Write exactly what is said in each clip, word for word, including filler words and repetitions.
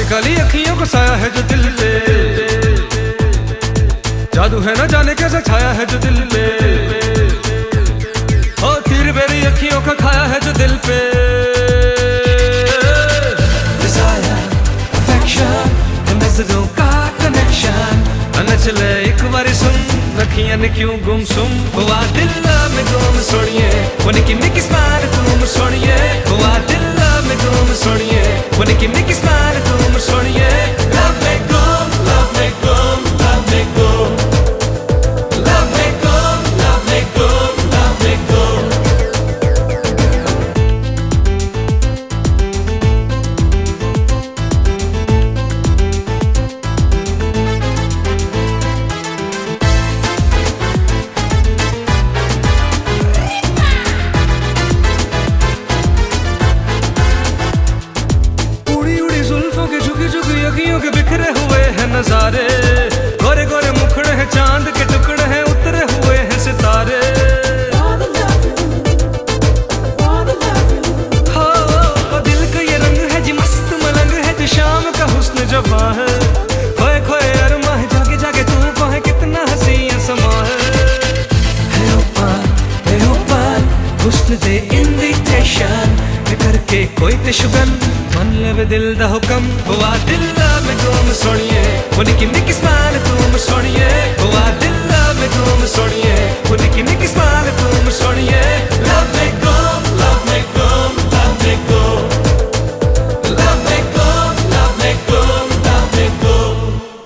काली अखियों को साया है जो दिल पे, जादू है ना जाने कैसे छाया है जो दिल पे। ओ तीर मेरी अखियों का खाया है जो दिल पे। Desire, affection, नजरों का कनेक्शन। न चले एक बारी सुन, रखियां ने क्यों गुमसुम। हुआ दिल में गुम सोनिए, वो निकी निकी स्माइल तुम सोनिए। हुआ दिल में गुम सोनिए, वो निकी निकी स्माइल तुम सोनिए। Love me gum, love me gum, love me gum, love me gum, love me gum, love me gum। अखियों के बिखरे हुए हैं नजारे, गोरे गोरे मुखड़े हैं चांद के टुकड़े हैं, उतरे हुए हैं सितारे। हो दिल का ये रंग है जी मस्त मलंग है जी, शाम का हुस्न जवां है। खोए खोए अरमा है, जागे जागे तूफान है, कितना हसीन समा है। है ऊपर है ऊपर हुस्न दे इनविटेशन करके कोई तिशुगन मन लेवे दिल दा हुक्म। हुआ दिल में गुम सोनिए, वो निकी निकी स्माइल तुम सोनिए। हुआ दिल में गुम सोनिए, वो निकी निकी स्माइल तुम सोनिए। Love me gum, love me gum, love me gum, love me gum, love me gum, love me gum।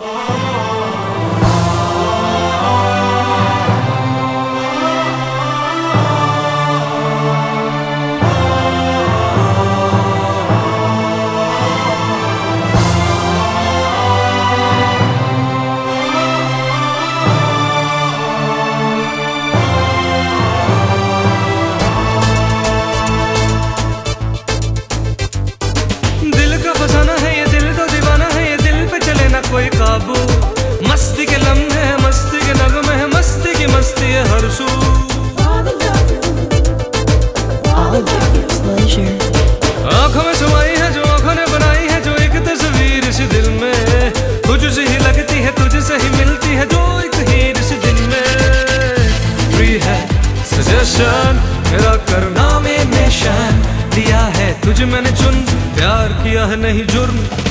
कोई काबू मस्ती के लम्हे है, मस्ती के नगमे है, मस्ती की मस्ती है हर सू। आंखों में समाई है जो आंखों ने बनाई है, जो एक तस्वीर इस दिल में तुझसे ही लगती है, तुझसे ही मिलती है, जो एक हीर इस दिल में। फ्री है सजेशन मेरा करना में मिशन, दिया है तुझे मैंने चुन, प्यार किया है नहीं जुर्म।